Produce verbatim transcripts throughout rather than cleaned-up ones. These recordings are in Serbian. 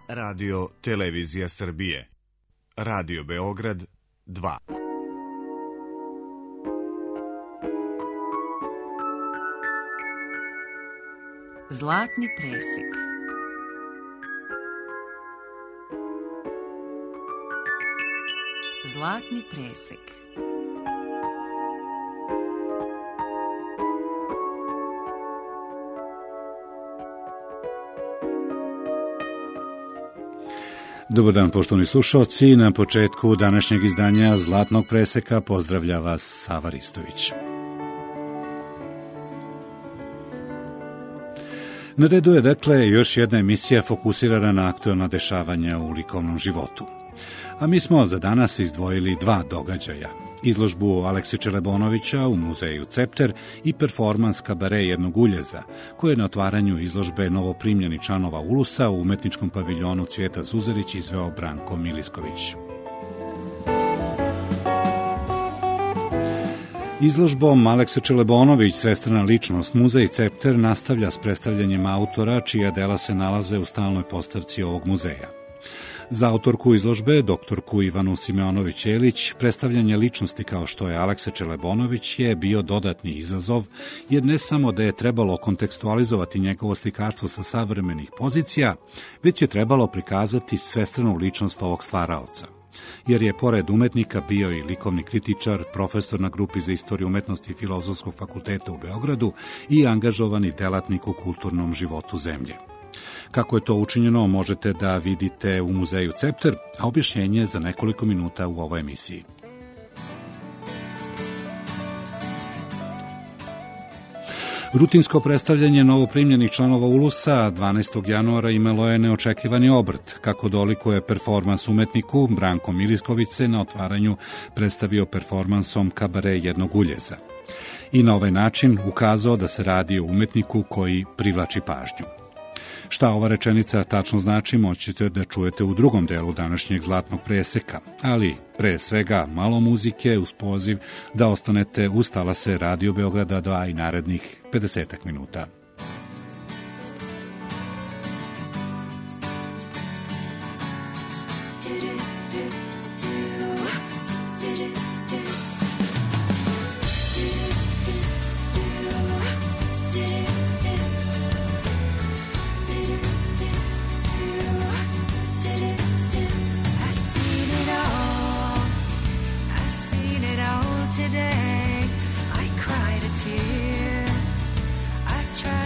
Radio Televizija Srbije. Radio Beograd dva. Zlatni presek. Zlatni presek. Dobar dan, poštovani slušalci. Na početku današnjeg izdanja Zlatnog preseka pozdravlja vas Sava Ristović. Na redu je, dakle, još jedna emisija fokusirana na aktuelna dešavanja u likovnom životu. A mi smo za danas izdvojili dva događaja. Izložbu Alekse Čelebonovića u muzeju Cepter i performans Kabare jednog uljeza, koje je na otvaranju izložbe novoprimljeni članova Ulusa u umetničkom paviljonu Cvijeta Zuzarić izveo Branko Milisković. Izložbom Alekse Čelebonović, svestrana ličnost, muzej Cepter nastavlja s predstavljanjem autora čija dela se nalaze u stalnoj postavci ovog muzeja. Za autorku izložbe, doktorku Ivanu Simeonović-Ćelić, predstavljanje ličnosti kao što je Aleksa Čelebonović je bio dodatni izazov, jer ne samo da je trebalo kontekstualizovati njegovo slikarstvo sa savremenih pozicija, već je trebalo prikazati svestranu ličnost ovog stvaraoca. Jer je pored umetnika bio i likovni kritičar, profesor na grupi za istoriju umetnosti Filozofskog fakulteta u Beogradu i angažovani delatnik u kulturnom životu zemlje. Kako je to učinjeno možete da vidite u muzeju Cepter, a objašnjenje za nekoliko minuta u ovoj emisiji. Rutinsko predstavljanje novoprimljenih članova Ulusa dvanaestog januara imalo je neočekivani obrt, kako dolikuje performans umetniku. Branko Milisković se na otvaranju predstavio performansom Kabare jednog uljeza i na ovaj način ukazao da se radi o umetniku koji privlači pažnju. Šta ova rečenica tačno znači moći ćete da čujete u drugom delu današnjeg Zlatnog preseka, ali pre svega malo muzike uz poziv da ostanete uz talase Radio Beograda dva i narednih pedesetak minuta. Today I cried a tear. I tried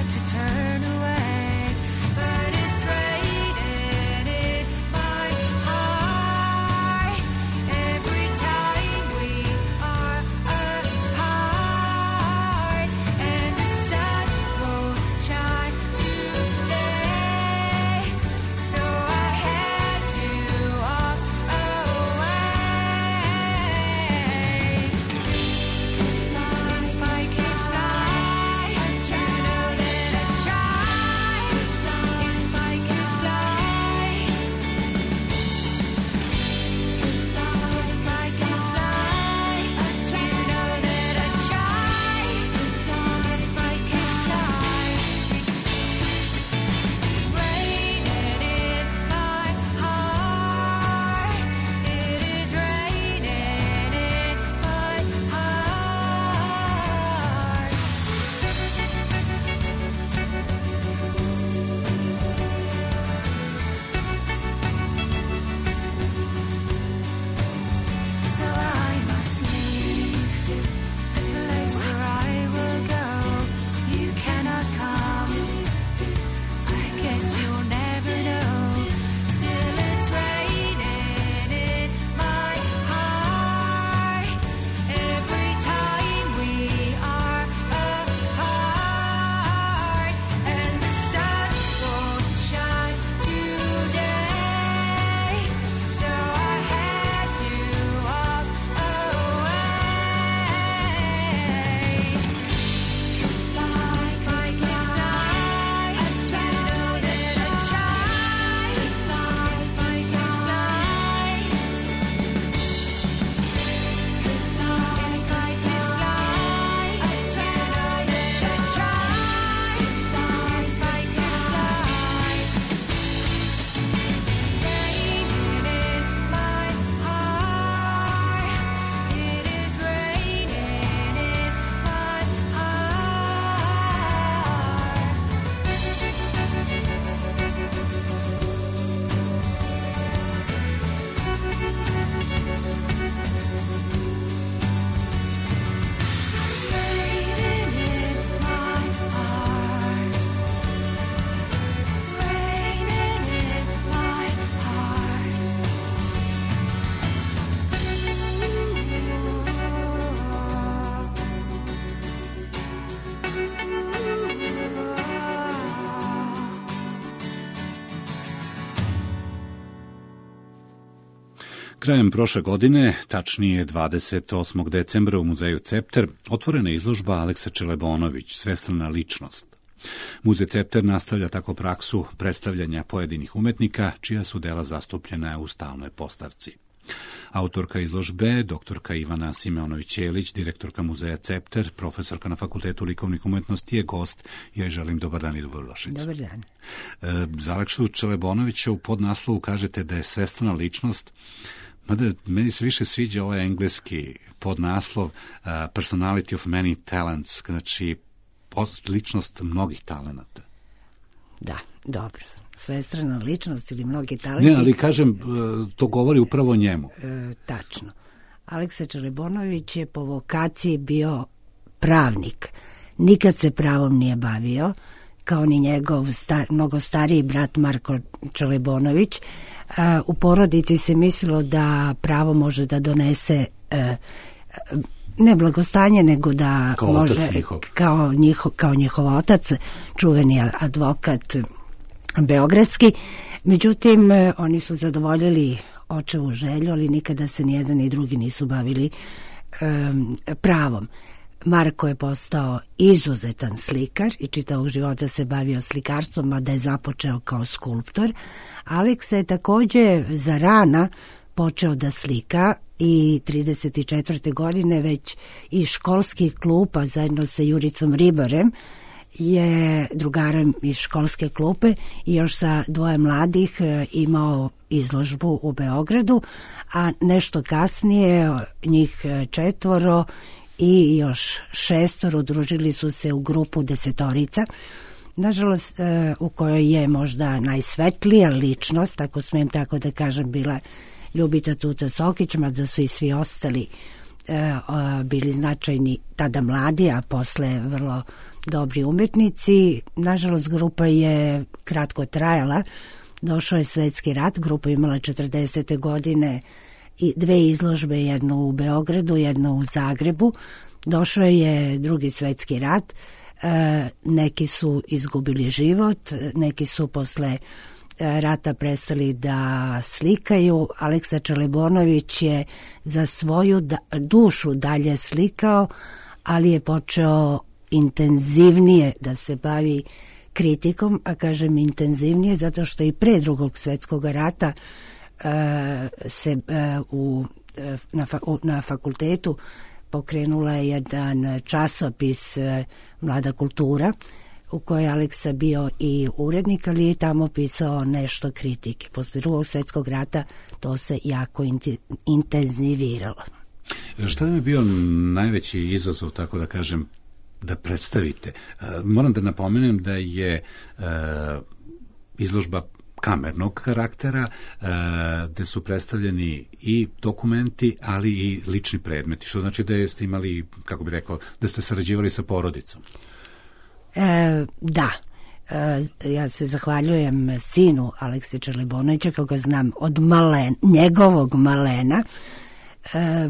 Krajem prošle godine, tačnije dvadeset osmog decembra u muzeju Cepter, otvorena je izložba Aleksa Čelebonović, svestrana ličnost. Muzej Cepter nastavlja tako praksu predstavljanja pojedinih umetnika, čija su dela zastupljena u stalnoj postavci. Autorka izložbe, doktorka Ivana Simeonović-Ćelić, direktorka muzeja Cepter, profesorka na Fakultetu likovnih umetnosti, je gost. Ja joj želim dobar dan i dobrodošlicu. Dobar dan. E, za Aleksu Čelebonovića u podnaslovu kažete da je svestrana ličnost, mada meni se više sviđa ovaj engleski podnaslov uh, Personality of many talents, znači ličnost mnogih talenata. Da, dobro. Svestrana ličnost ili mnogi talenti. Ne, ali kažem, to govori upravo o njemu. E, tačno. Aleksa Čelebonović je po vokaciji bio pravnik. Nikad se pravom nije bavio, kao ni njegov star, mnogo stariji brat Marko Čelebonović. E, u porodici se mislilo da pravo može da donese e, ne blagostanje, nego da kao može, otac njihov. Kao, njiho, kao njihov otac, čuveni advokat beogradski. Međutim, oni su zadovoljili očevu želju, ali nikada se nijedan ni drugi nisu bavili um, pravom. Marko je postao izuzetan slikar i čitavog života se bavio slikarstvom, mada je započeo kao skulptor. Aleksa je takođe za rana počeo da slika i trideset četvrte godine već iz školskih klupa zajedno sa Juricom Ribarem je drugarem iz školske klupe i još sa dvoje mladih imao izložbu u Beogradu, a nešto kasnije njih četvoro i još šestoro udružili su se u grupu Desetorica, nažalost u kojoj je možda najsvetlija ličnost, ako smijem tako da kažem, bila Ljubica Tuca Sokić, mada su i svi ostali e, o, bili značajni, tada mladi, a posle vrlo dobri umetnici. Nažalost, grupa je kratko trajala. Došao je svetski rat, grupa imala četrdesete godine i dve izložbe, jednu u Beogradu, jednu u Zagrebu. Došao je drugi svetski rat, e, neki su izgubili život, neki su posle rata prestali da slikaju. Aleksa Čelebonović je za svoju da, dušu dalje slikao, ali je počeo intenzivnije da se bavi kritikom, a kažem intenzivnije zato što i pre drugog svetskog rata uh, se uh, u, na, fa, na fakultetu pokrenula je jedan časopis uh, Mlada kultura, u kojoj je Aleksa bio i urednik, ali je tamo pisao nešto kritike. Posle drugog svetskog rata to se jako intenziviralo. Šta vam je bio najveći izazov, tako da kažem, da predstavite? Moram da napomenem da je uh, izložba kamernog karaktera, uh, gde su predstavljeni i dokumenti, ali i lični predmeti, što znači da ste imali, kako bih rekao, da ste sarađivali sa porodicom. E, da, e, ja se zahvaljujem sinu Aleksi Čelebonovića, koga znam od malen, njegovog malena. E,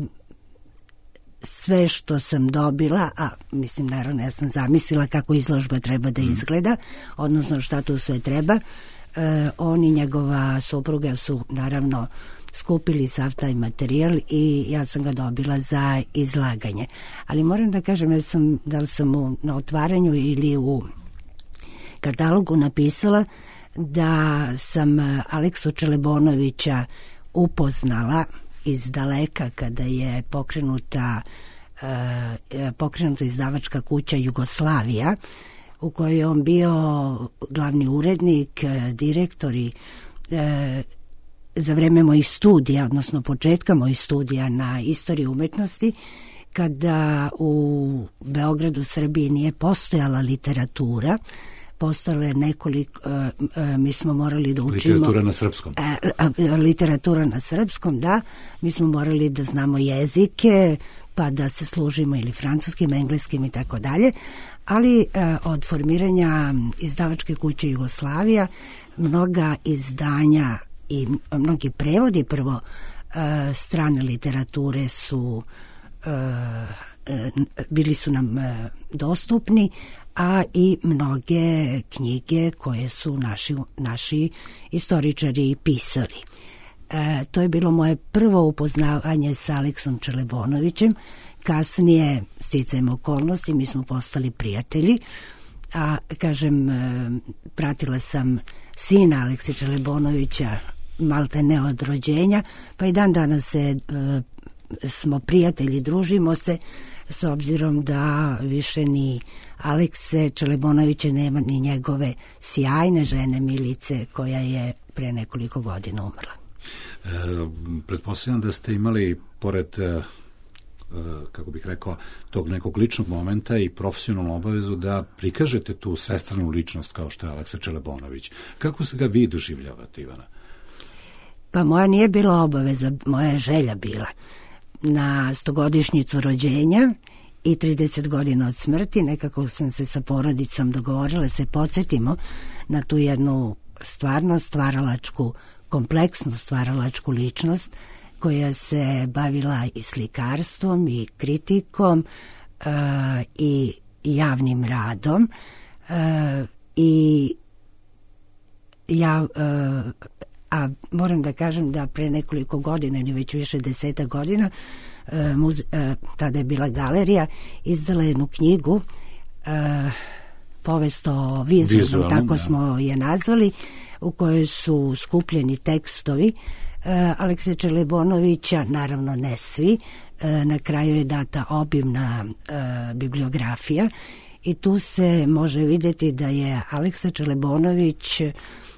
sve što sam dobila, a mislim naravno ja sam zamislila kako izložba treba da izgleda, odnosno šta tu sve treba, e, on i njegova supruga su naravno skupili sav taj materijal i ja sam ga dobila za izlaganje. Ali moram da kažem, ja sam, da li sam u, na otvaranju ili u katalogu napisala da sam Aleksu Čelebonovića upoznala iz daleka kada je pokrenuta, uh, pokrenuta izdavačka kuća Jugoslavija, u kojoj je on bio glavni urednik, direktor i uh, za vreme mojih studija, odnosno početka mojih studija na istoriji umetnosti, kada u Beogradu, Srbiji nije postojala literatura, postojalo je nekoliko, uh, uh, mi smo morali da učimo... Literatura na srpskom. Uh, uh, literatura na srpskom, da. Mi smo morali da znamo jezike, pa da se služimo ili francuskim, engleskim i tako dalje. Ali uh, od formiranja izdavačke kuće Jugoslavija, mnoga izdanja i mnogi prevodi prvo uh, strane literature su uh, bili su nam dostupni, a i mnoge knjige koje su naši, naši istoričari pisali. E, to je bilo moje prvo upoznavanje sa Aleksom Čelebonovićem. Kasnije, sticajem okolnosti, mi smo postali prijatelji, a kažem, e, pratila sam sina Alekse Čelebonovića malte ne od rođenja, pa i dan danas se e, smo prijatelji, družimo se, s obzirom da više ni Alekse Čelebonovića nema, ni njegove sjajne žene Milice, koja je pre nekoliko godina umrla. E, pretpostavljam da ste imali, pored, e, kako bih rekao, tog nekog ličnog momenta i profesionalnu obavezu da prikažete tu sestranu ličnost kao što je Aleksa Čelebonović. Kako se ga vi doživljavate, Ivana? Pa moja nije bila obaveza, moja je želja bila. Na stogodišnjicu rođenja i trideset godina od smrti nekako sam se sa porodicom dogovorila se podsjetimo na tu jednu stvarno stvaralačku, kompleksnu stvaralačku ličnost koja se bavila i slikarstvom i kritikom uh, i javnim radom uh, i ja uh, a moram da kažem da pre nekoliko godina ili već više deseta godina uh, muze, uh, tada je bila galerija, izdala jednu knjigu uh, povest o vizualnom, tako smo je nazvali, u kojoj su skupljeni tekstovi uh, Alekse Čelebonovića, naravno ne svi, uh, na kraju je data obimna uh, bibliografija i tu se može vidjeti da je Aleksa Čelebonović uh,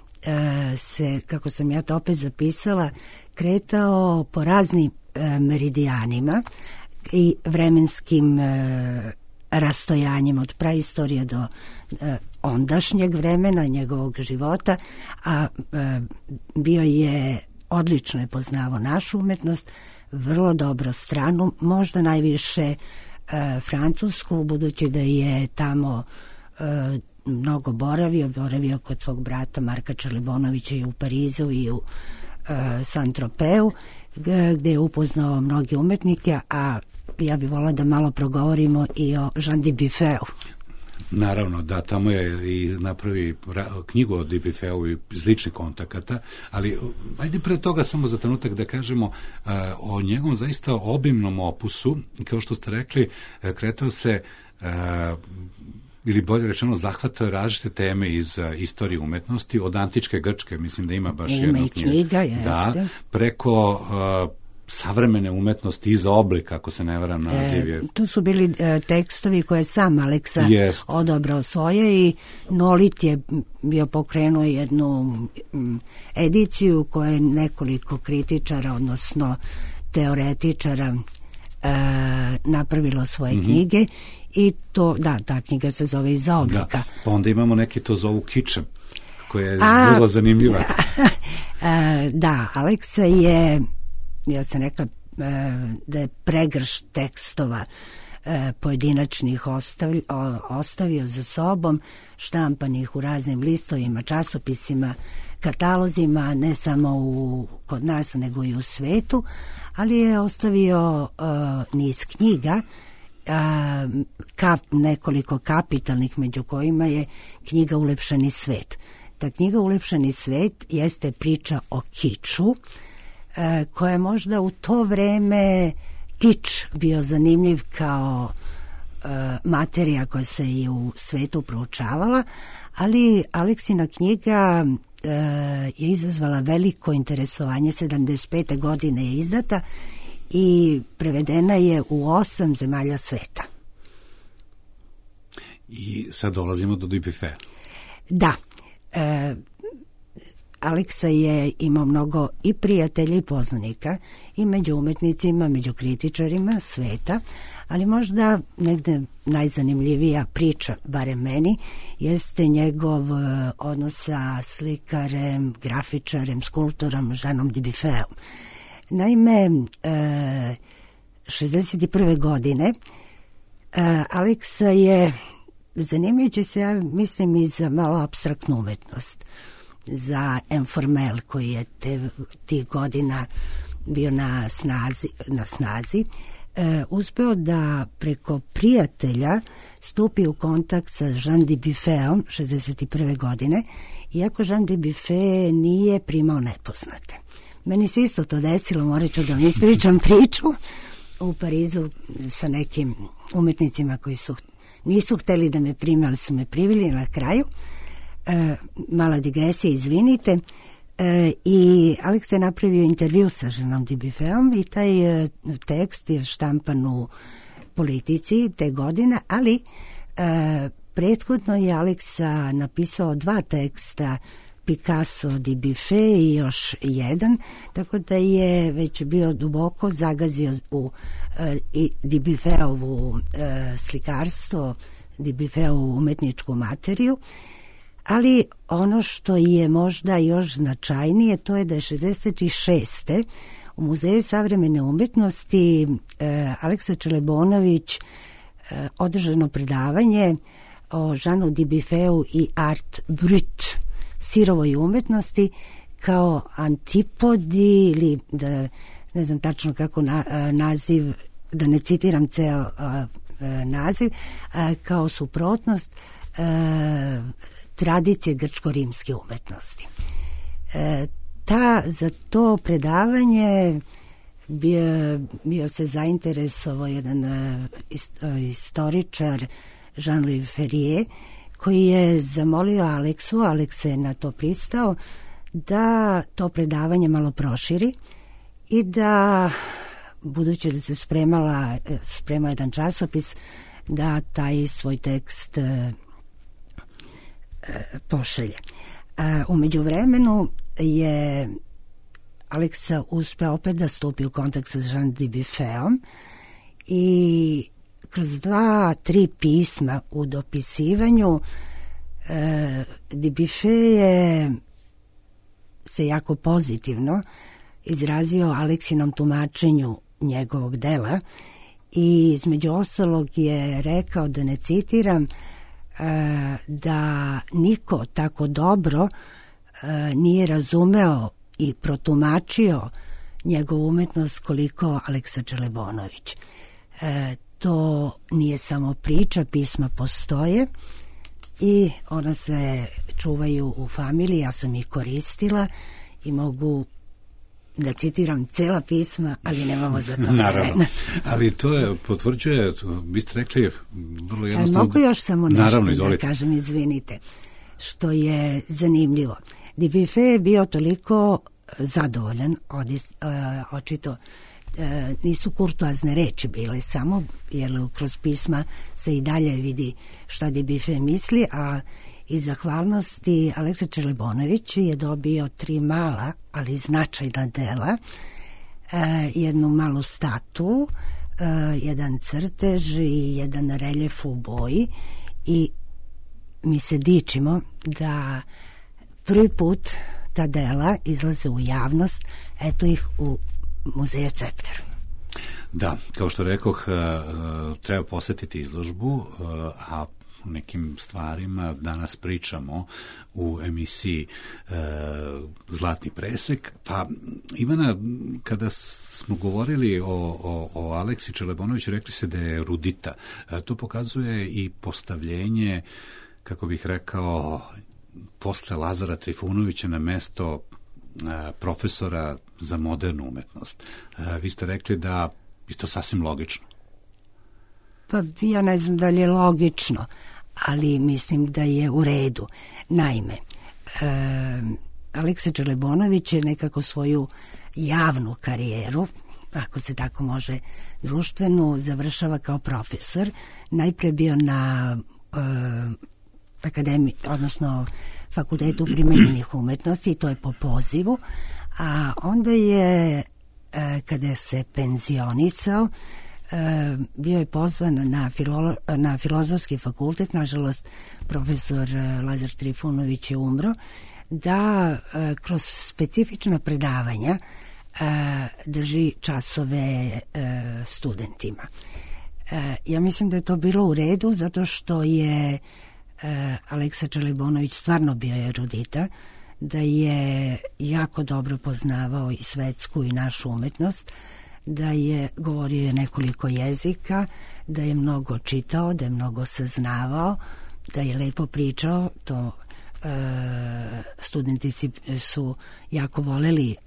se, kako sam ja to opet zapisala, kretao po raznim uh, meridijanima i vremenskim uh, rastojanjem od praistorije do uh, ondašnjeg vremena njegovog života, a uh, bio je odlično je poznavao našu umetnost, vrlo dobro stranu, možda najviše uh, francusku, budući da je tamo uh, mnogo boravio, boravio kod svog brata Marka Čelebonovića i u Parizu i u uh, Saint-Tropeu, gde je upoznao mnogi umetnike, a ja bih volila da malo progovorimo i o Jean Dubuffeu. Naravno, da, tamo je i napravi knjigu o Dubuffeu i iz ličnih kontakata, ali ajde pre toga samo za trenutak da kažemo uh, o njegovom zaista obimnom opusu, kao što ste rekli, uh, kretao se uh, ili bolje rečeno zahvatao različite teme iz uh, istorije umetnosti, od antičke Grčke, mislim da ima baš jednu knjigu, da, preko uh, savremene umetnosti iza oblika, ako se ne varam naziv je. E, tu su bili e, tekstovi koje sam Aleksa Jest. odabrao svoje i Nolit je bio pokrenuo jednu m, ediciju koja je nekoliko kritičara, odnosno teoretičara e, napravilo svoje mm-hmm. knjige i to, da, ta knjiga se zove Iza oblika. Da, pa onda imamo neki to zovu kičem, koja je A, vrlo zanimljiva. e, da, Aleksa je, ja sam rekla da je pregrš tekstova pojedinačnih ostavio, ostavio za sobom, štampanih u raznim listovima, časopisima, katalozima, ne samo u, kod nas, nego i u svetu, ali je ostavio uh, niz knjiga, uh, kap, nekoliko kapitalnih, među kojima je knjiga Ulepšani svet. Ta knjiga Ulepšani svet jeste priča o kiču, koja je možda u to vreme kič bio zanimljiv kao uh, materija koja se i u svetu proučavala, ali Aleksina knjiga uh, je izazvala veliko interesovanje, sedamdeset pete godine je izdata i prevedena je u osam zemalja sveta. I sad dolazimo do Dubuffea. Da, uh, Aleksa je imao mnogo i prijatelja i poznanika i među umetnicima, među kritičarima sveta, ali možda negde najzanimljivija priča, barem meni, jeste njegov odnos sa slikarem, grafičarem, skulptorom Jeanom Dubuffeom. Naime, šezdeset prve godine Aleksa je, zanimajući se, ja mislim, i za malo apstraktnu umetnost, za Informel koji je te, tih godina bio na snazi, na snazi e, uspeo da preko prijatelja stupi u kontakt sa Jean Dubuffeom šezdeset prve godine, iako Jean Dubuffet nije primao nepoznate. Meni se isto to desilo, morat ću da vam ispričam priču u Parizu sa nekim umetnicima koji su nisu hteli da me prime, ali su me privili na kraju. E, mala digresija, izvinite. E, I Aleks je napravio intervju sa Jeanom Dubuffetom i taj e, tekst je štampan u Politici te godine, ali e, prethodno je Aleksa napisao dva teksta, Picasso, Dubuffet i još jedan, tako da je već bio duboko zagazio u e, i Dubuffetovu e, slikarstvo, Dubuffetovu umetničku materiju, ali ono što je možda još značajnije, to je da je šezdeset šeste u Muzeju savremene umetnosti e, Aleksa Čelebonović e, održano predavanje o Jeanu Dubuffetu i art brut, sirovoj umetnosti, kao antipodi ili da ne znam tačno kako na, a, naziv, da ne citiram ceo a, a, naziv, a, kao suprotnost a, tradicije grčko-rimske umetnosti. E, ta, za to predavanje bio, bio se zainteresovao jedan a, ist, a, istoričar Jean-Louis Ferrier, koji je zamolio Aleksu, Aleks je na to pristao, da to predavanje malo proširi i da, budući da se spremala, spremao jedan časopis, da taj svoj tekst e, e, pošalje. E, u međuvremenu je Aleksa uspeo opet da stupi u kontakt sa Jean Dubuffetom i kroz dva, tri pisma u dopisivanju e, Dubuffet je se jako pozitivno izrazio Aleksinom tumačenju njegovog dela i između ostalog je rekao, da ne citiram, e, da niko tako dobro e, nije razumeo i protumačio njegovu umetnost koliko Aleksa Čelebonović. E, to nije samo priča, pisma postoje i ona se čuvaju u familiji, ja sam ih koristila i mogu da citiram cela pisma, ali nemamo za to vremena. Naravno, ali to je, potvrđuje, vi ste rekli vrlo jednostavno... Mogu još samo nešto Naravno, da izvolite. kažem, izvinite, što je zanimljivo. Dubuffet je bio toliko zadovoljan, odis, uh, očito E, nisu kurtoazne reči bile samo, jer kroz pisma se i dalje vidi šta Dubuffet misli, a iz zahvalnosti Aleksa Čelebonović je dobio tri mala, ali značajna dela, e, jednu malu statu, e, jedan crtež i jedan reljef u boji i mi se dičimo da prvi put ta dela izlaze u javnost, eto ih u Muzeju Cepter. Da, kao što rekoh, treba posetiti izložbu, a o nekim stvarima danas pričamo u emisiji Zlatni presek. Pa, Ivana, kada smo govorili o, o, o Aleksi Čelebonoviću, rekli se da je erudita. To pokazuje i postavljenje, kako bih rekao, posle Lazara Trifunovića na mesto profesora za modernu umetnost. Vi ste rekli da je to sasvim logično. Pa ja ne znam da li je logično, ali mislim da je u redu. Naime, e, Aleksa Čelebonović je nekako svoju javnu karijeru, ako se tako može, društvenu, završava kao profesor. Najpre bio na e, akademiji, odnosno Fakultetu primenjenih umetnosti, i to je po pozivu, a onda je, e, kada se penzionisao, e, bio je pozvan na, filolo, na Filozofski fakultet, nažalost profesor Lazar Trifunović je umro, da e, kroz specifična predavanja e, drži časove e, studentima. E, ja mislim da je to bilo u redu, zato što je e, Aleksa Čelebonović stvarno bio erudita, da je jako dobro poznavao i svetsku i našu umetnost, da je govorio nekoliko jezika, da je mnogo čitao, da je mnogo saznavao, da je lepo pričao. To e, studenti su jako voleli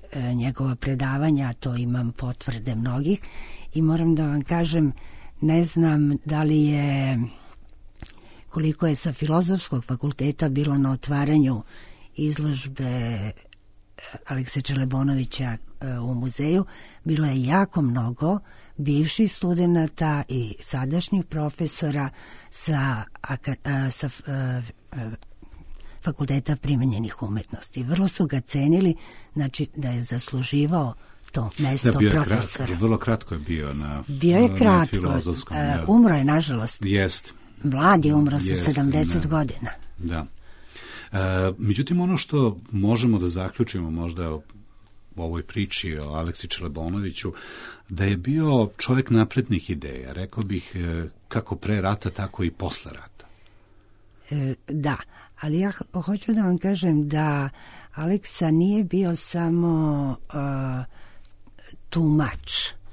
e, njegova predavanja, to imam potvrde mnogih i moram da vam kažem, ne znam da li je, koliko je sa Filozofskog fakulteta bilo na otvaranju izložbe Alekse Čelebonovića u muzeju, bilo je jako mnogo bivših studenata i sadašnjih profesora sa, sa Fakulteta primenjenih umetnosti. Vrlo su ga cenili, znači da je zasluživao to mesto da, bio profesora. Kratko, vrlo kratko je bio na, bio je kratko, na Filozofskom. Ja. Umro je, nažalost. Jest. Mlad je umro Jest, sa sedamdeset da. godina. Da. E, međutim, ono što možemo da zaključimo možda u ovoj priči o Aleksi Čelebonoviću, da je bio čovjek naprednih ideja, rekao bih kako pre rata, tako i posle rata. E, da, ali ja hoću da vam kažem da Aleksa nije bio samo uh, tumač,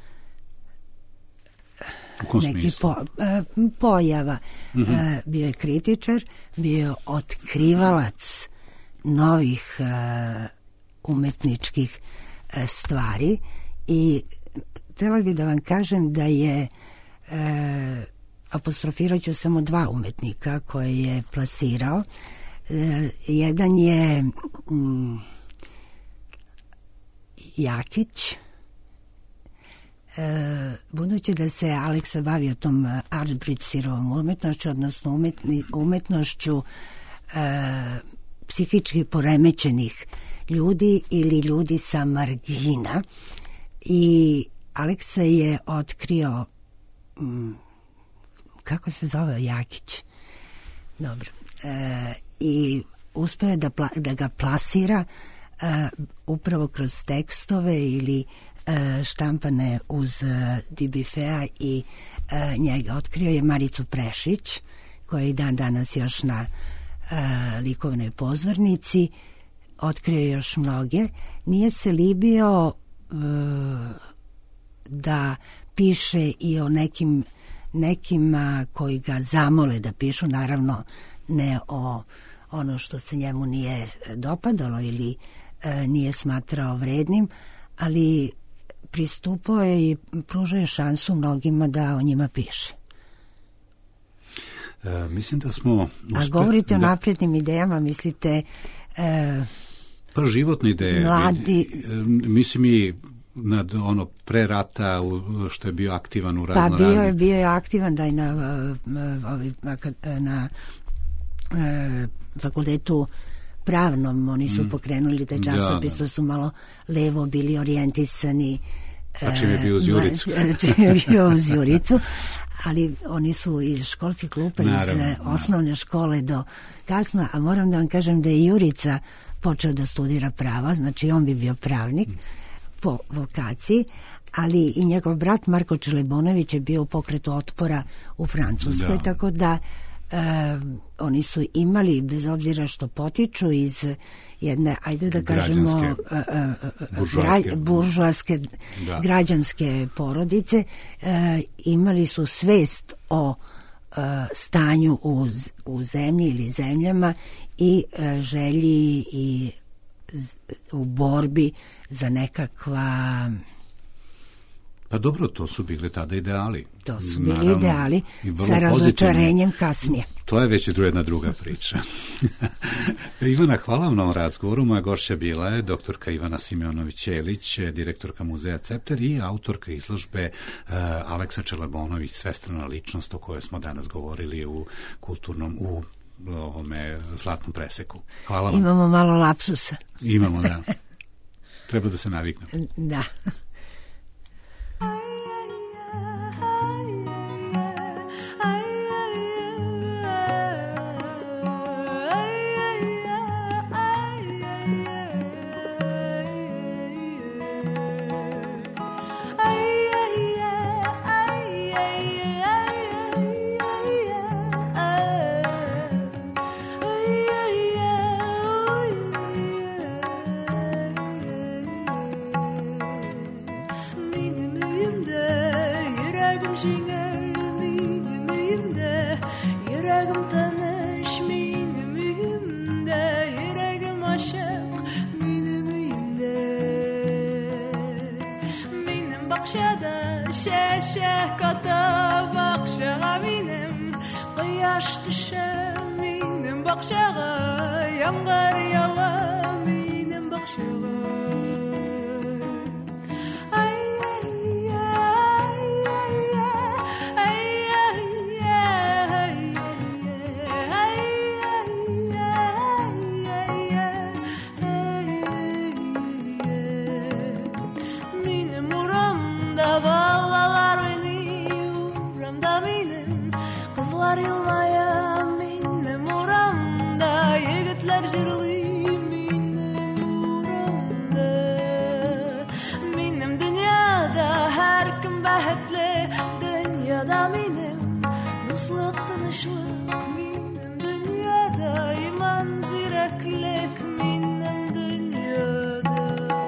neki po, uh, pojava. Mm-hmm. Uh, bio je kritičar, bio je otkrivalac novih uh, umetničkih uh, stvari i htjela bih da vam kažem da je uh, apostrofirat ću samo dva umetnika koje je plasirao. Uh, jedan je um, Jakić. E, budući da se Aleksa bavio tom Artbritsirovom umetnošću, odnosno umetni, umetnošću e, psihički poremećenih ljudi ili ljudi sa margina, i Aleksa je otkrio m, kako se zove Jakić, dobro, e, i uspeo je da, pla, da ga plasira e, upravo kroz tekstove ili štampane uz Dibifea, i uh, njega otkrio je Maricu Prešić, koja je i dan danas još na uh, likovnoj pozornici. Otkrio je još mnoge. Nije se libio uh, da piše i o nekim nekima koji ga zamole da pišu, naravno ne o ono što se njemu nije dopadalo ili uh, nije smatrao vrednim, ali pristupao je i pružao je šansu mnogima da o njima piše. E, mislim da smo... Uspe... A govorite da... o naprednim idejama, mislite... E, pa životne ideje. Mladi... E, mislim i nad ono pre rata što je bio aktivan u razno pa bio raznih... je, bio je aktivan da je na, na, na, na e, fakultetu pravnom, oni su mm. pokrenuli taj časopis, da, da. To su malo levo bili orijentisani. A čim je bio uz Juricu. Čim je bio uz Juricu, ali oni su iz školskih klupa, naravno, iz osnovne da. škole do kasno, a moram da vam kažem da je Jurica počeo da studira prava, znači on bi bio pravnik mm. po vokaciji, ali i njegov brat Marko Čelebonović je bio u pokretu otpora u Francuskoj, da. tako da E, oni su imali, bez obzira što potiču iz jedne, ajde da kažemo e, e, buržoaske, gra, buržoaske da. građanske porodice, e, imali su svest o e, stanju u, u zemlji ili zemljama i e, želji i z, u borbi za nekakva... Pa dobro, to su bili tada ideali. To su bili naravno, ideali sa razočarenjem kasnije. To je već jedna druga priča. Ivana, hvala vam na ovom razgovoru. Moja gošća bila je doktorka Ivana Simeonović-Ćelić, direktorka muzeja Cepter i autorka izložbe uh, Aleksa Čelebonović, svestrana ličnost o kojoj smo danas govorili u kulturnom, u ovome zlatnom preseku. Hvala vam. Imamo malo lapsusa. Imamo, da. Treba da se naviknemo. Da. bakşada şeşe kata bakşağa minem Kıyaş düşe minem bakşağa Yağmur yağa minem bakşağa Dünyada benim dostluk, tanışlık benim dünyada iman, zireklik benim dünyada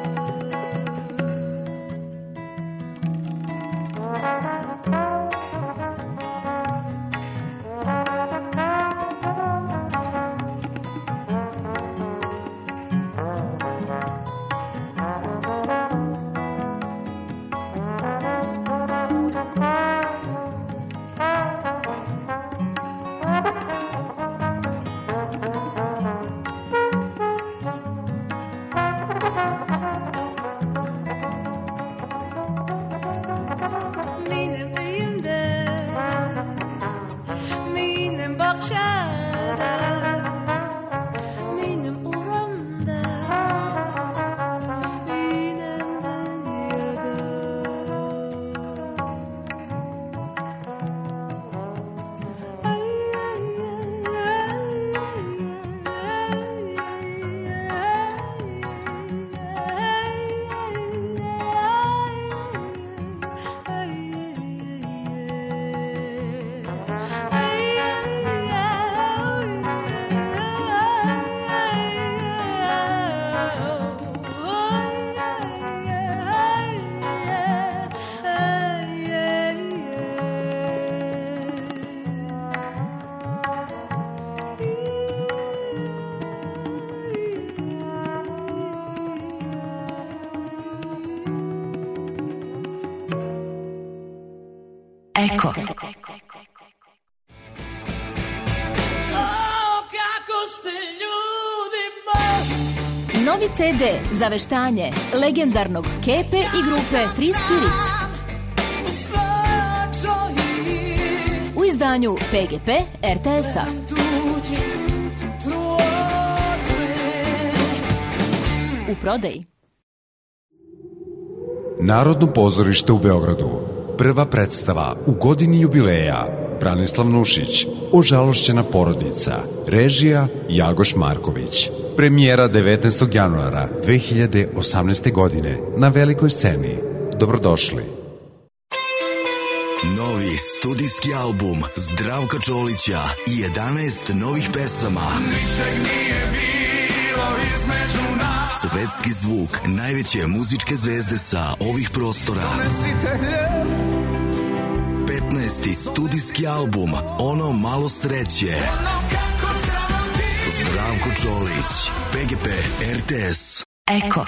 Eko. Novi ce de za veštanje legendarnog Kepe i grupe Free Spirits. U izdanju P G P R T S-a. U prodaji. Narodno pozorište u Beogradu. Prva predstava u godini jubileja. Branislav Nušić, Ožalošćena porodica. Režija Jagoš Marković. Premijera devetnaestog januara dve hiljade osamnaeste. godine na velikoj sceni. Dobrodošli. Novi studijski album Zdravka Čolića i jedanaest novih pesama. Ničeg nije bilo između nas. Svetski zvuk najveće muzičke zvezde sa ovih prostora. petnaesti studijski album Ono malo sreće. Zdravko Čolić, P G P R T S. Eko.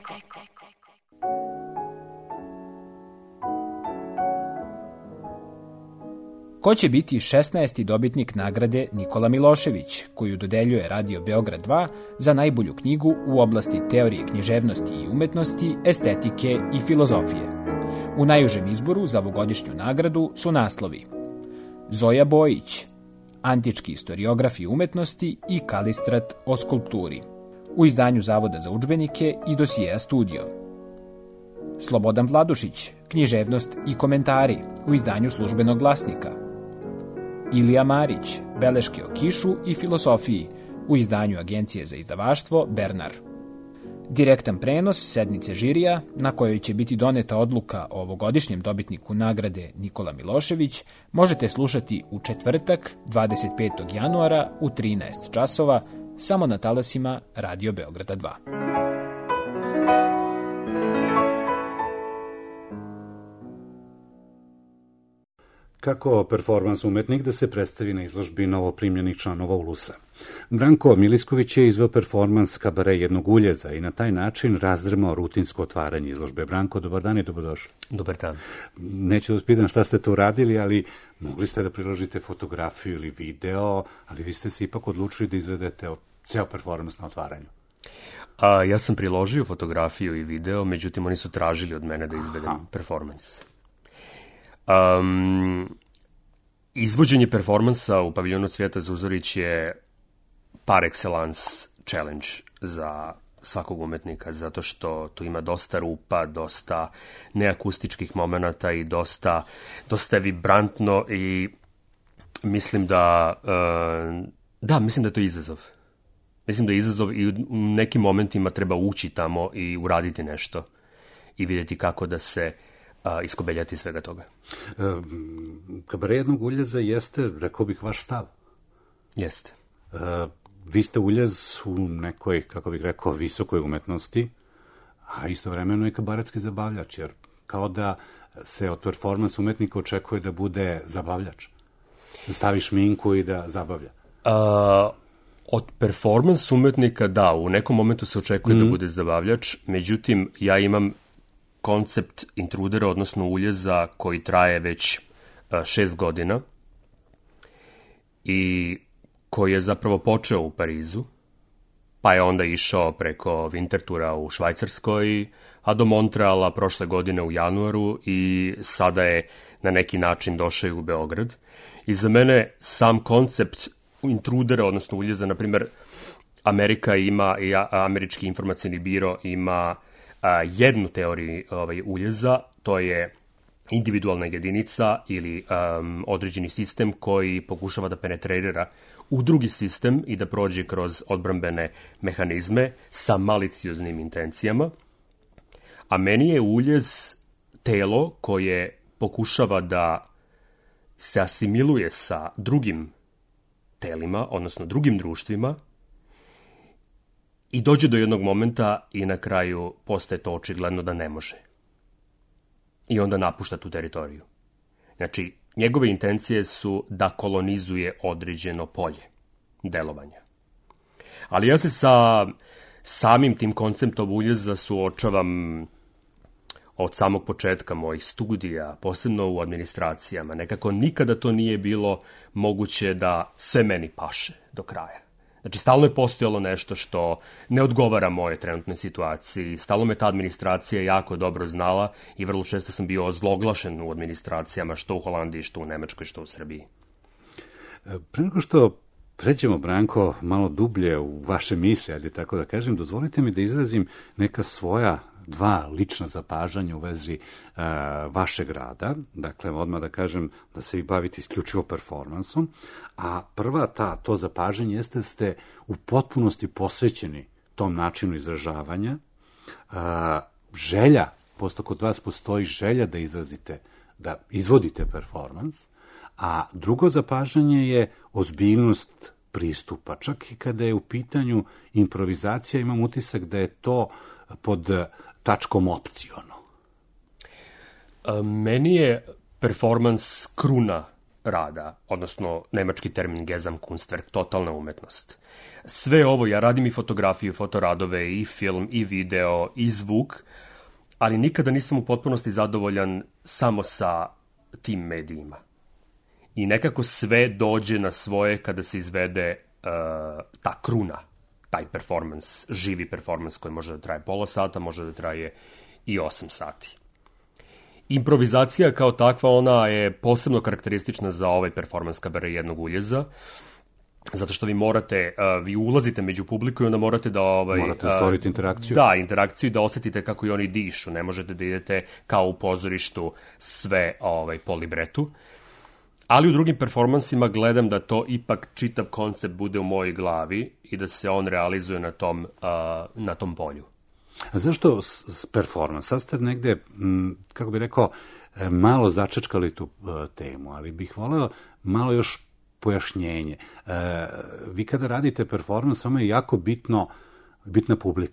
Ko će biti šesnaesti dobitnik nagrade Nikola Milošević, koju dodeljuje Radio Beograd dva za najbolju knjigu u oblasti teorije književnosti i umetnosti, estetike i filozofije? U najužem izboru za ovogodišnju nagradu su naslovi Zoja Bojić, Antički istoriografi umetnosti i Kalistrat o skulpturi, u izdanju Zavoda za udžbenike i dosijeja Studio. Slobodan Vladušić, Književnost i komentari, u izdanju Službenog glasnika. Ilija Marić, Beleške o kišu i filosofiji, u izdanju Agencije za izdavaštvo Bernar. Direktan prenos sednice žirija, na kojoj će biti doneta odluka o ovogodišnjem dobitniku nagrade Nikola Milošević, možete slušati u četvrtak, dvadeset petog januara u trinaest časova, samo na talasima Radio Beograda dva. kako performans umetnik da se predstavi na izložbi novoprimljenih članova Ulusa. Branko Milisković je izveo performans Kabare jednog uljeza i na taj način razdrmao rutinsko otvaranje izložbe. Branko, dobar dan i dobrodošli. Dobar dan. Neću da vas pitam šta ste to uradili, ali mogli ste da priložite fotografiju ili video, ali vi ste se ipak odlučili da izvedete ceo performans na otvaranju. A, ja sam priložio fotografiju i video, međutim oni su tražili od mene da izvedem Aha. performans. Um, izvođenje performansa u paviljonu Cvijeta Zuzorić je par excellence challenge za svakog umetnika, zato što tu ima dosta rupa, dosta neakustičkih momenata i dosta, dosta vibrantno i mislim da, uh, da, mislim da je to izazov. Mislim da je izazov i u nekim momentima treba ući tamo i uraditi nešto i vidjeti kako da se a, iskobeljati svega toga. E, Kabare jednog uljeza jeste, rekao bih, vaš stav. Jeste. E, vi ste uljez u nekoj, kako bih rekao, visokoj umetnosti, a istovremeno i kabaretski zabavljač, jer kao da se od performans umetnika očekuje da bude zabavljač. Da stavi šminku i da zabavlja. A... Od performans umetnika, da, u nekom momentu se očekuje mm. da bude zabavljač, međutim, ja imam koncept intrudera, odnosno uljeza, koji traje već a, šest godina i koji je zapravo počeo u Parizu, pa je onda išao preko Wintertura u Švajcarskoj, a do Montreala prošle godine u januaru i sada je na neki način došao u Beograd. I za mene sam koncept intrudera, odnosno uljeza, na primjer, Amerika ima, i Američki informacijni biro ima a, jednu teoriju ovaj, uljeza, to je individualna jedinica ili um, određeni sistem koji pokušava da penetrira u drugi sistem i da prođe kroz odbrambene mehanizme sa malicioznim intencijama. A meni je uljez telo koje pokušava da se asimiluje sa drugim telima, odnosno drugim društvima, i dođe do jednog momenta i na kraju postaje to očigledno da ne može. I onda napušta tu teritoriju. Znači, njegove intencije su da kolonizuje određeno polje delovanja. Ali ja se sa samim tim konceptom uljeza suočavam od samog početka mojih studija, posebno u administracijama. Nekako nikada to nije bilo moguće da sve meni paše do kraja. Znači, stalno je postojalo nešto što ne odgovara moje trenutnoj situaciji. Stalno me ta administracija jako dobro znala i vrlo često sam bio ozloglašen u administracijama, što u Holandiji, što u Nemačkoj, što u Srbiji. Pre nego što pređemo, Branko, malo dublje u vaše misle, ali tako da kažem, dozvolite mi da izrazim neka svoja dva lična zapažanja u vezi uh, vašeg rada. Dakle, odmah da kažem da se vi bavite isključivo performansom, a prva ta, to zapažanje jeste da ste u potpunosti posvećeni tom načinu izražavanja. Uh, želja, posto kod vas postoji želja da izrazite, da izvodite performans, a drugo zapažanje je ozbiljnost pristupa. Čak i kada je u pitanju improvizacija, imam utisak da je to pod tačkom opciono. Meni je performans kruna rada, odnosno nemački termin Gesamtkunstwerk, totalna umetnost. Sve ovo, ja radim i fotografiju, fotoradove, i film, i video, i zvuk, ali nikada nisam u potpunosti zadovoljan samo sa tim medijima. I nekako sve dođe na svoje kada se izvede uh, ta kruna, taj performans, živi performans koji može da traje pola sata, može da traje i osam sati. Improvizacija kao takva, ona je posebno karakteristična za ovaj performans Kabare jednog uljeza, zato što vi morate, uh, vi ulazite među publiku i onda morate da... Ovaj, morate stvoriti interakciju. Da, interakciju i da osetite kako i oni dišu. Ne možete da idete kao u pozorištu sve ovaj, po libretu. Ali u drugim performansima gledam da to ipak čitav koncept bude u mojoj glavi i da se on realizuje na tom, uh, na tom polju. A zašto s performans? Sad ste negde, m, kako bih rekao, malo začečkali tu uh, temu, ali bih voleo malo još pojašnjenje. E, vi kada radite performans, samo je jako bitno, bitna publika. E,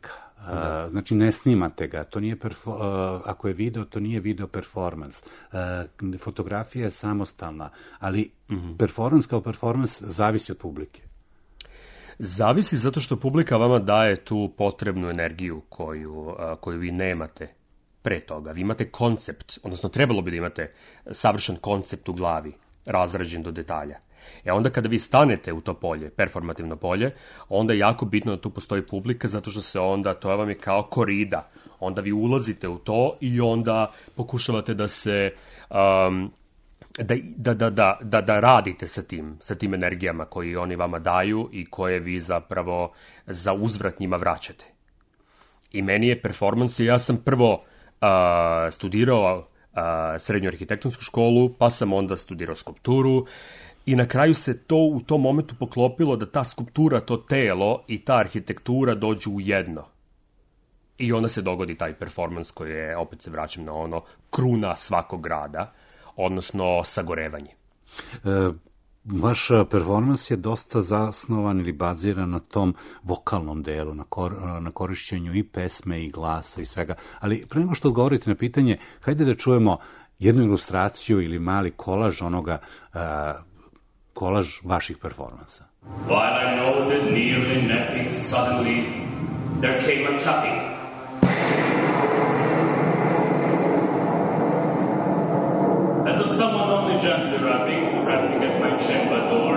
Da. Znači, ne snimate ga, to nije perfo, ako je video, to nije video performans. Fotografija je samostalna, ali mm-hmm. performans kao performans zavisi od publike. Zavisi zato što publika vama daje tu potrebnu energiju koju, koju vi nemate pre toga. Vi imate koncept, odnosno trebalo bi da imate savršen koncept u glavi, razrađen do detalja. E onda kada vi stanete u to polje, performativno polje, onda je jako bitno da tu postoji publika, zato što se onda, to vam je kao korida, onda vi ulazite u to i onda pokušavate da se, um, da, da, da, da, da, da radite sa tim, sa tim energijama koje oni vama daju i koje vi zapravo za uzvrat njima vraćate. I meni je performans, ja sam prvo uh, studirao uh, srednju arhitektonsku školu, pa sam onda studirao skulpturu, i na kraju se to u tom momentu poklopilo da ta skulptura, to telo i ta arhitektura dođu u jedno. I onda se dogodi taj performans koji je, opet se vraćam na ono, kruna svakog grada, odnosno sagorevanje. E, vaš performans je dosta zasnovan ili baziran na tom vokalnom delu, na, kor, na korišćenju i pesme i glasa i svega. Ali pre nego što odgovorite na pitanje, hajde da čujemo jednu ilustraciju ili mali kolaž onoga uh, kolaž vaših performansa. While I know that nearly napping, suddenly there came a tapping. As of someone only gently rapping, rapping at my chamber door.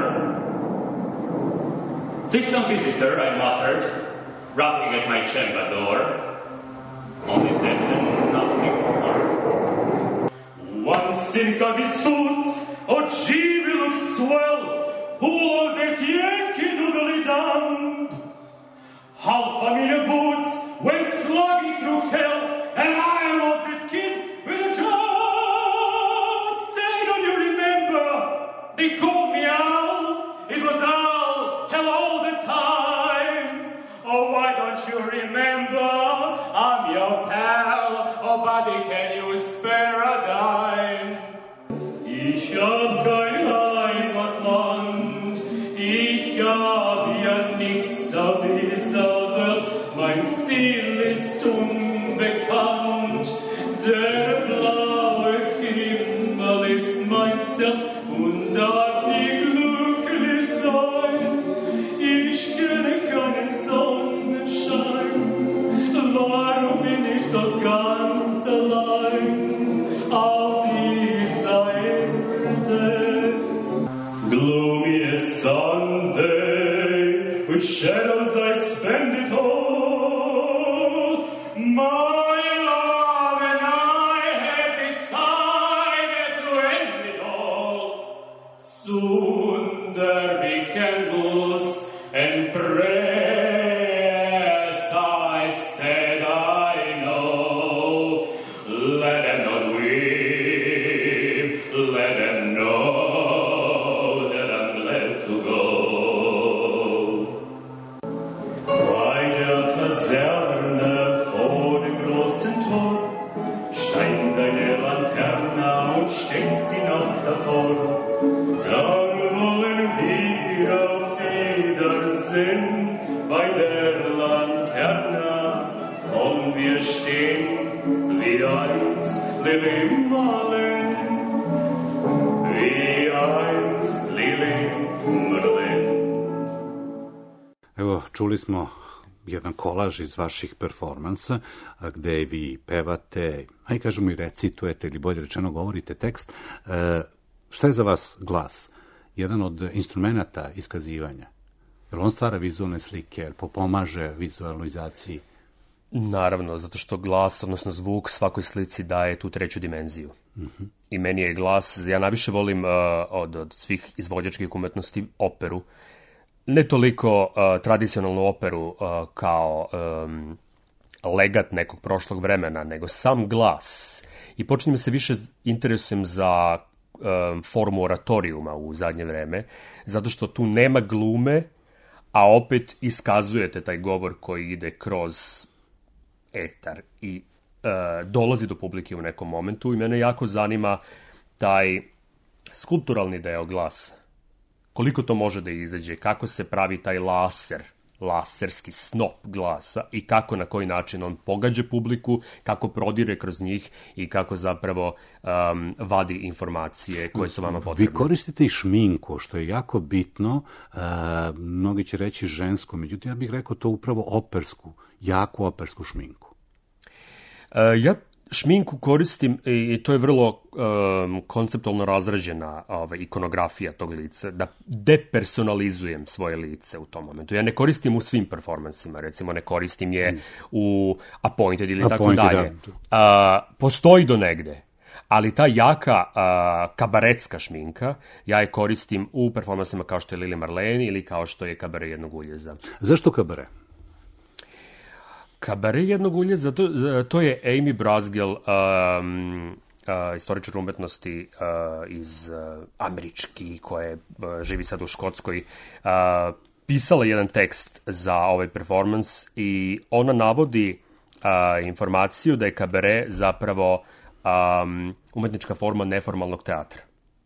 "'Tis some visitor," I muttered, rapping at my chamber door. Only that and nothing more. One sinka di suits, o živi look swell, full of that Yankee doodly dum. Half a million boots went slugging through hell, and I was that kid with a jaw. Say, don't you remember? They called me Al. It was Al, hell all the time. Oh, why don't you remember? I'm your pal. Oh, buddy, can you spare a dime? Ich hab kein Heimatland, ich hab ja nichts auf dieser Welt, mein Ziel ist unbekannt, der blaue Himmel ist mein Ziel und darf ich glücklich sein. Ich kenne keinen Sonnenschein, warum bin ich so ganz allein auf dieser gloomiest Sunday, with shadows I spend it all. My love and I have decided to end it all. Soon there be candles and prayers, I said I know. Let them not weep, let them know. Bei der Lanterna, und wir stehen wie einst Lili Marleen, wie einst Lili Marleen. Evo, čuli smo jedan kolaž iz vaših performansa, gde vi pevate, a i kažemo i recitujete, ili bolje rečeno govorite tekst. E, šta je za vas glas? Jedan od instrumenta iskazivanja? Jer on stvara vizualne slike, jer pomaže vizualizaciji? Naravno, zato što glas, odnosno zvuk svakoj slici daje tu treću dimenziju. Mm-hmm. I meni je glas, ja najviše volim uh, od, od svih izvođačkih umetnosti operu. Ne toliko uh, tradicionalnu operu uh, kao um, legat nekog prošlog vremena, nego sam glas. I počinjem se više interesujem za um, formu oratorijuma u zadnje vreme, zato što tu nema glume, a opet iskazujete taj govor koji ide kroz etar i uh, dolazi do publike u nekom momentu. I mene jako zanima taj skulpturalni deo glasa. Koliko to može da izađe, kako se pravi taj laser laserski snop glasa i kako na koji način on pogađa publiku, kako prodire kroz njih i kako zapravo um, vadi informacije koje su vama potrebne. Vi koristite i šminku, što je jako bitno, uh, mnogi će reći žensku, međutim ja bih rekao to upravo opersku, jaku opersku šminku. Uh, ja šminku koristim i to je vrlo um, konceptualno razrađena ovaj, ikonografija tog lica, da depersonalizujem svoje lice u tom momentu. Ja ne koristim u svim performansima, recimo ne koristim je mm. u Appointed ili Appointed, tako dalje. Da. Uh, postoji do negde, ali ta jaka uh, kabaretska šminka, ja je koristim u performansima kao što je Lili Marlene ili kao što je Kabare jednog uljeza. Zašto kabare? Kabare jednog uljeza, to, to je Amy Brasgel, um, uh, istoričar umetnosti uh, iz uh, američki, koja uh, živi sad u Škotskoj, uh, pisala jedan tekst za ovaj performans i ona navodi uh, informaciju da je kabare zapravo um, umetnička forma neformalnog teatra.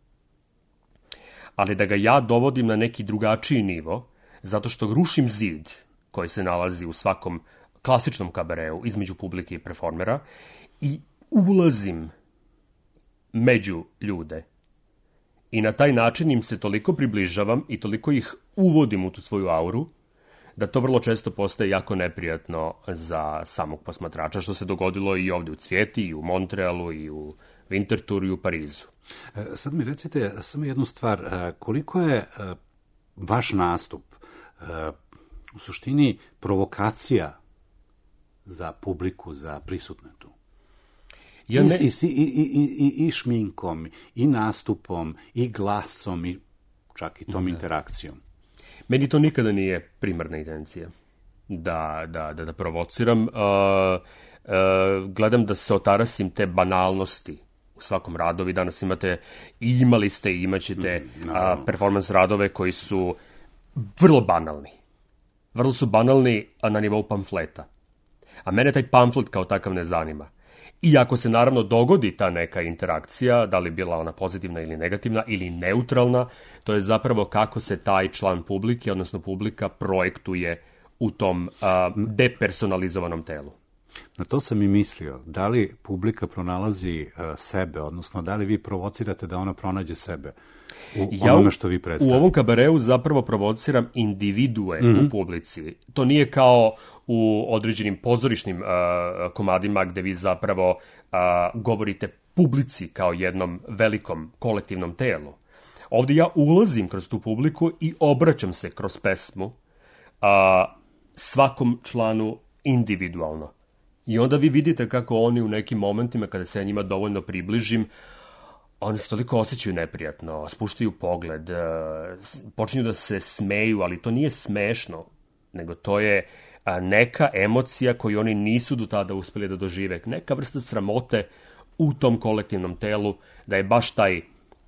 Ali da ga ja dovodim na neki drugačiji nivo, zato što rušim zid koji se nalazi u svakom klasičnom kabareu između publike i performera i ulazim među ljude. I na taj način im se toliko približavam i toliko ih uvodim u tu svoju auru, da to vrlo često postaje jako neprijatno za samog posmatrača, što se dogodilo i ovde u Cvijeti, i u Montrealu, i u Winterthuru, i u Parizu. Sad mi recite samo jednu stvar, koliko je vaš nastup u suštini provokacija za publiku, za prisutne tu? Ja ne... I, i, i, i, i šminkom, i nastupom, i glasom, i čak i tom da. interakcijom. Meni to nikada nije primarna intencija da, da, da, da provociram. Uh, uh, gledam da se otarasim te banalnosti u svakom radovi. Danas imate, i imali ste i imat ćete mm, uh, performans radove koji su vrlo banalni. Vrlo su banalni na nivou pamfleta. A mene taj pamflet kao takav ne zanima. I ako se naravno dogodi ta neka interakcija, da li bila ona pozitivna ili negativna ili neutralna, to je zapravo kako se taj član publike, odnosno publika, projektuje u tom uh, depersonalizovanom telu. Na to sam i mislio. Da li publika pronalazi uh, sebe, odnosno da li vi provocirate da ona pronađe sebe u ja onome što vi predstavljate? U ovom kabareu zapravo provociram individue mm-hmm. u publici. To nije kao u određenim pozorišnim uh, komadima gde vi zapravo uh, govorite publici kao jednom velikom kolektivnom telu. Ovde ja ulazim kroz tu publiku i obraćam se kroz pesmu uh, svakom članu individualno. I onda vi vidite kako oni u nekim momentima, kada se ja njima dovoljno približim, oni se toliko osjećaju neprijatno, spuštaju pogled, uh, počinju da se smeju, ali to nije smešno, nego to je a neka emocija koju oni nisu do tada uspeli da dožive, neka vrsta sramote u tom kolektivnom telu, da je baš taj,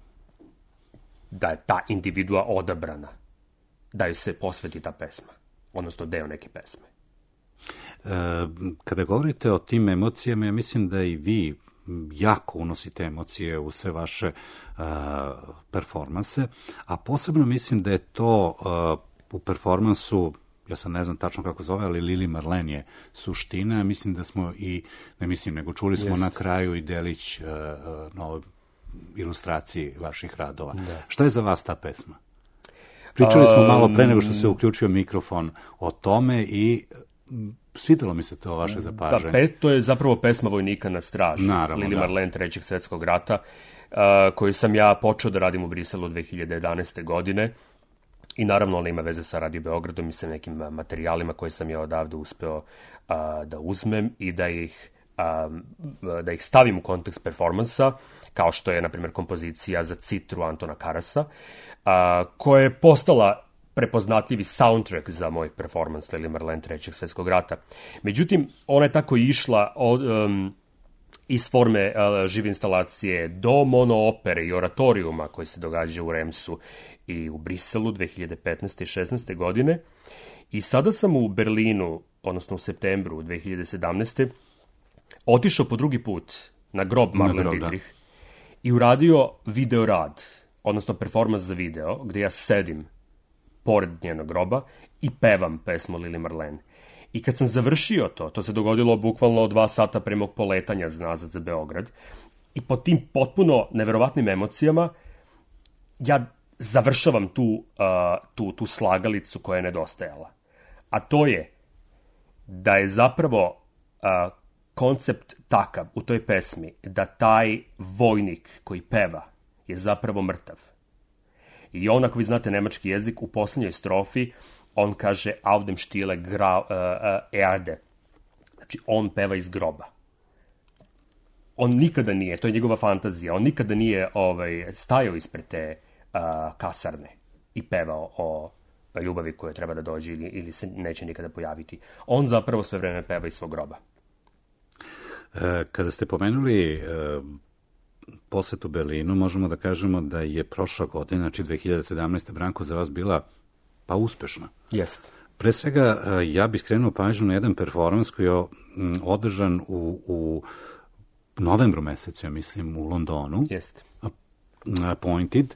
da je ta individua odabrana, da joj se posveti ta pesma, odnosno deo neke pesme. E, kada govorite o tim emocijama, ja mislim da i vi jako unosite emocije u sve vaše uh, performanse, a posebno mislim da je to uh, u performansu, ja sad ne znam tačno kako zove, ali Lili Marlene je suština. Mislim da smo i, ne mislim, nego čuli smo Jest. na kraju i delić uh, na ovoj ilustraciji vaših radova. Da. Šta je za vas ta pesma? Pričali smo um, malo pre nego što se uključio mikrofon o tome i svidelo mi se to vaše zapažanje. Da, pe, to je zapravo pesma Vojnika na straži. Naravno, Lili da. Marlene Trećeg svetskog rata, uh, koju sam ja počeo da radim u Briselu dve hiljade jedanaeste. godine. I naravno ona ima veze sa Radio Beogradom i sa nekim materijalima koje sam ja odavde uspeo a, da uzmem i da ih, a, da ih stavim u kontekst performansa, kao što je, na primjer, kompozicija za Citru Antona Karasa, a, koja je postala prepoznatljivi soundtrack za moj performans Lili Marlene Trećeg svetskog rata. Međutim, ona je tako išla od, um, iz forme uh, žive instalacije do monoopere i oratorijuma koji se događa u Remsu i u Briselu dve hiljade petnaeste. i šesnaeste. godine. I sada sam u Berlinu, odnosno u septembru dve hiljade sedamnaeste. otišao po drugi put na grob Marlene Dietrich i uradio video rad, odnosno performans za video, gde ja sedim pored njenog groba i pevam pesmu Lili Marlene. I kad sam završio to, to se dogodilo bukvalno dva sata pre mog poletanja nazad za Beograd, i po tim potpuno neverovatnim emocijama ja završavam tu, uh, tu, tu slagalicu koja je nedostajala. A to je da je zapravo uh, koncept takav u toj pesmi da taj vojnik koji peva je zapravo mrtav. I on, ako vi znate nemački jezik, u poslednjoj strofi on kaže auf dem stille gra, uh, uh, Erde. Znači, on peva iz groba. On nikada nije, to je njegova fantazija, on nikada nije ovaj, stajao ispred te uh, kasarne i pevao o ljubavi koja treba da dođe ili, ili se neće nikada pojaviti. On zapravo sve vreme peva iz svog groba. E, kada ste pomenuli e, posetu Berlinu, možemo da kažemo da je prošla godina, znači dve hiljade sedamnaeste. Branko, za vas bila pa uspešna. Jeste. Pre svega, ja bih skrenuo pažnju na jedan performans koji je održan u, u novembru mesecu, ja mislim, u Londonu. Jeste. Pointed.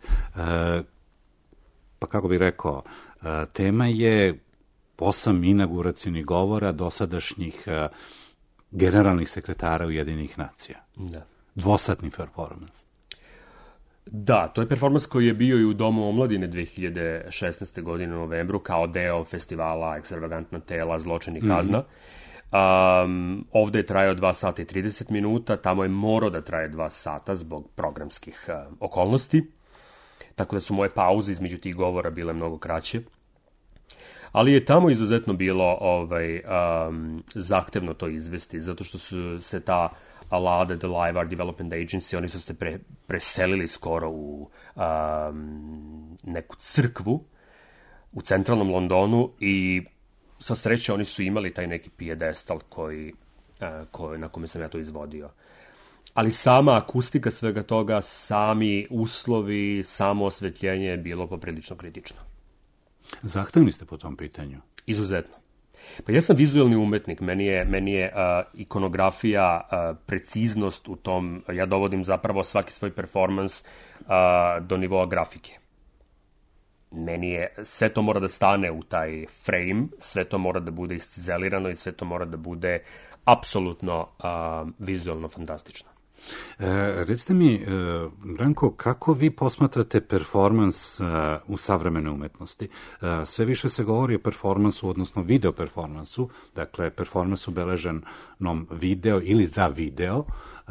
Pa kako bih rekao, tema je osam inauguracionih govora dosadašnjih generalnih sekretara Ujedinjenih nacija. Da. Dvosatni performans. Da, to je performans koji je bio i u Domu omladine dve hiljade šesnaeste. godine u novembru kao deo festivala Ekstravagantna tela, zločin i kazna. Um, ovde je trajao dva sata i trideset minuta, tamo je morao da traje dva sata zbog programskih uh, okolnosti, tako da su moje pauze između tih govora bile mnogo kraće. Ali je tamo izuzetno bilo ovaj, um, zahtevno to izvesti, zato što su se ta Alade, the Live Art Development Agency, oni su se pre, preselili skoro u um, neku crkvu u centralnom Londonu i sa sreće oni su imali taj neki pijedestal koji, uh, koji, na kome sam ja to izvodio. Ali sama akustika svega toga, sami uslovi, samo osvetljenje je bilo poprilično kritično. Zahtevni ste po tom pitanju? Izuzetno. Pa ja sam vizualni umetnik, meni je, meni je uh, ikonografija, uh, preciznost u tom, ja dovodim zapravo svaki svoj performans uh, do nivoa grafike. Meni je, sve to mora da stane u taj frame, sve to mora da bude iscizelirano i sve to mora da bude apsolutno uh, vizualno fantastično. E, recite mi, e, Branko, kako vi posmatrate performans e, u savremenoj umetnosti? E, sve više se govori o performansu, odnosno video performansu, dakle, performansu beleženom video ili za video. E,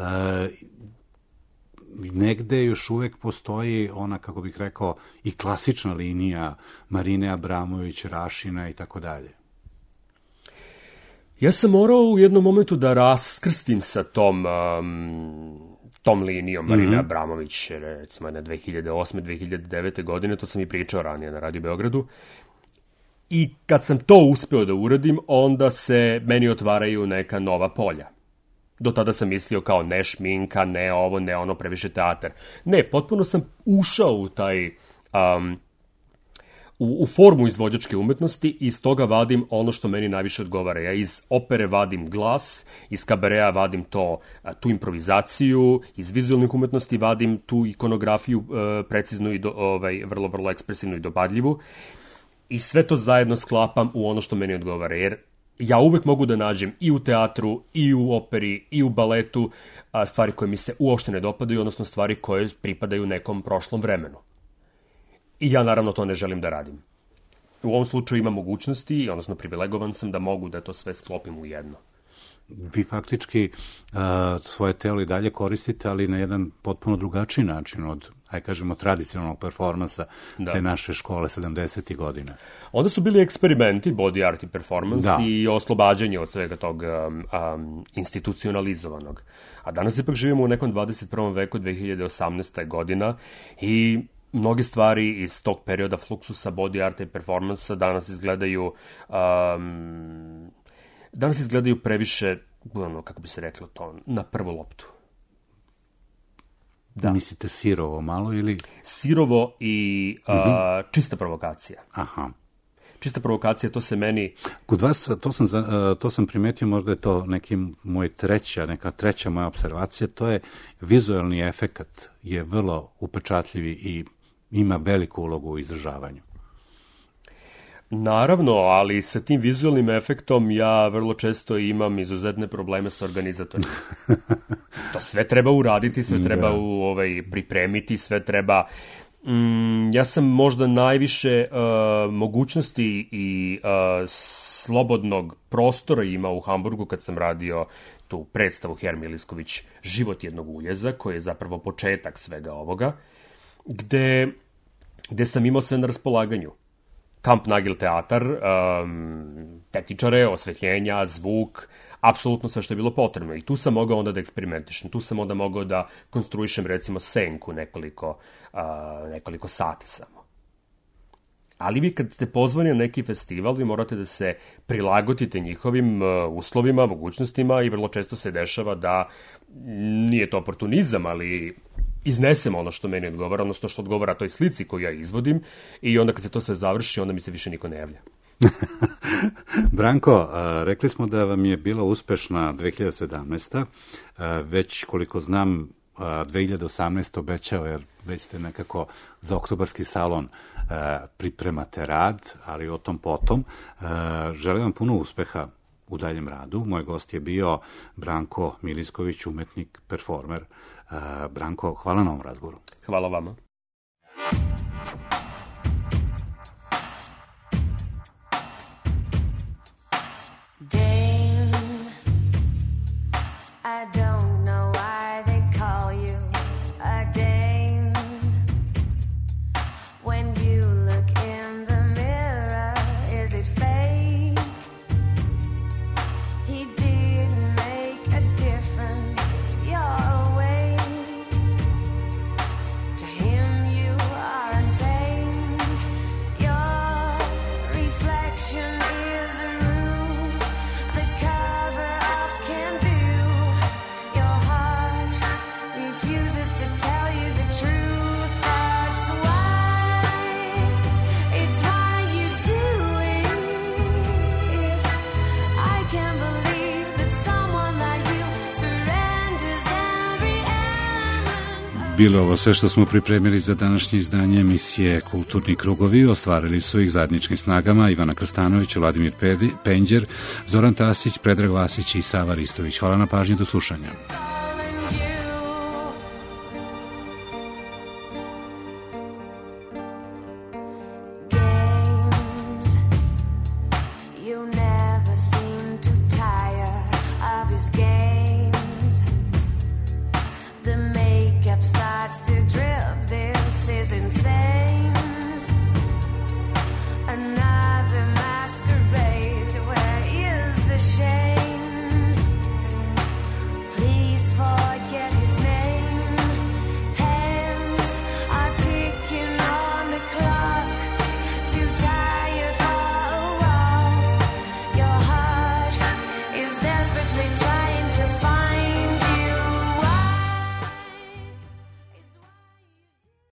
negde još uvek postoji ona, kako bih rekao, i klasična linija Marine Abramović, Rašina i tako dalje. Ja sam morao u jednom momentu da raskrstim sa tom, um, tom linijom Marine mm-hmm. Abramović, recimo na dve hiljade osme. dve hiljade devete. godine, to sam i pričao ranije na Radio Beogradu. I kad sam to uspeo da uradim, onda se meni otvaraju neka nova polja. Do tada sam mislio kao ne šminka, ne ovo, ne ono, previše teatar. Ne, potpuno sam ušao u taj... Um, U, u formu izvođačke umetnosti i iz toga vadim ono što meni najviše odgovara. Ja iz opere vadim glas, iz kabareja vadim to, tu improvizaciju, iz vizualnih umetnosti vadim tu ikonografiju e, preciznu i do, ovaj, vrlo, vrlo ekspresivnu i dopadljivu. I sve to zajedno sklapam u ono što meni odgovara. Jer ja uvek mogu da nađem i u teatru, i u operi, i u baletu a, stvari koje mi se uopšte ne dopadaju, odnosno stvari koje pripadaju nekom prošlom vremenu. I ja naravno to ne želim da radim. U ovom slučaju imam mogućnosti, odnosno privilegovan sam da mogu da to sve sklopim u jedno. Vi faktički uh, svoje telo i dalje koristite, ali na jedan potpuno drugačiji način od, aj kažemo, tradicionalnog performansa da. Te naše škole sedamdesetih godina. Onda su bili eksperimenti, body art i performance da. I oslobađanje od svega tog um, um, institucionalizovanog. A danas ipak živimo u nekom dvadeset prvom veku, dve hiljade osamnaesta. godina i mnoge stvari iz tog perioda fluksusa, body arta i performansa danas izgledaju um, danas izgledaju previše, ono, kako bi se reklo to, na prvu loptu. Da. Mislite sirovo malo ili? Sirovo i uh, uh-huh. čista provokacija. Aha. Čista provokacija, to se meni... Kod vas, to sam, to sam primetio, možda je to neki moj treća, neka treća moja observacija, to je vizualni efekat je vrlo upečatljivi i ima veliku ulogu u izražavanju. Naravno, ali sa tim vizualnim efektom ja vrlo često imam izuzetne probleme sa organizatorima. To sve treba uraditi, sve treba u, ovaj, pripremiti, sve treba... Mm, ja sam možda najviše uh, mogućnosti i uh, slobodnog prostora imao u Hamburgu kad sam radio tu predstavu Hermije Lisković Život jednog uljeza, koji je zapravo početak svega ovoga, gde, gde sam imao sve na raspolaganju. Kampnagel teatar, um, tehničare, osvetljenja, zvuk, apsolutno sve što je bilo potrebno. I tu sam mogao onda da eksperimentišem, tu sam onda mogao da konstruišem recimo senku nekoliko, uh, nekoliko sati samo. Ali vi kad ste pozvani na neki festival, vi morate da se prilagodite njihovim uh, uslovima, mogućnostima i vrlo često se dešava da nije to oportunizam, ali iznesem ono što meni odgovara, odnosno što odgovara toj slici koju ja izvodim i onda kad se to sve završi, onda mi se više niko ne javlja. Branko, rekli smo da vam je bila uspešna dve hiljade sedamnaesta. Već koliko znam, dve hiljade osamnaeste obećao, jer već ste nekako za oktobarski salon pripremate rad, ali o tom potom. Želim vam puno uspeha u daljem radu. Moj gost je bio Branko Milisković, umetnik, performer. Branko, hvala na ovom razgovoru. Hvala vama. Dame, I don't know why they call you a dame. When you look in the mirror, is it fake? He didn't make a difference, you're awake. To him you are untamed. Your reflection is a ruse the cover-up can do. Your heart refuses to tell you the truth. That's why, it's why you do it. I can't believe that someone like you surrenders every element. Bilo ovo sve što smo pripremili za današnje izdanje emisije Kulturni krugovi. Ostvarili su ih zajedničkim snagama Ivana Krstanović, Vladimir Penđer, Zoran Tasić, Predrag Vasić i Sava Ristović. Hvala na pažnji, do slušanja.